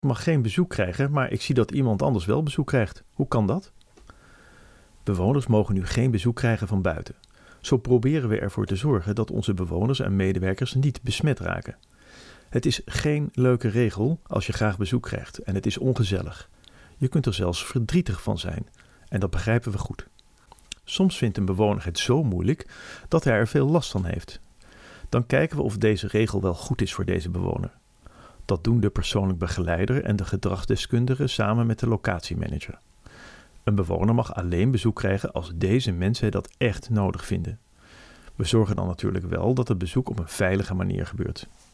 Ik mag geen bezoek krijgen, maar ik zie dat iemand anders wel bezoek krijgt. Hoe kan dat? Bewoners mogen nu geen bezoek krijgen van buiten. Zo proberen we ervoor te zorgen dat onze bewoners en medewerkers niet besmet raken. Het is geen leuke regel als je graag bezoek krijgt en het is ongezellig. Je kunt er zelfs verdrietig van zijn en dat begrijpen we goed. Soms vindt een bewoner het zo moeilijk dat hij er veel last van heeft. Dan kijken we of deze regel wel goed is voor deze bewoner. Dat doen de persoonlijk begeleider en de gedragsdeskundige samen met de locatiemanager. Een bewoner mag alleen bezoek krijgen als deze mensen dat echt nodig vinden. We zorgen dan natuurlijk wel dat het bezoek op een veilige manier gebeurt.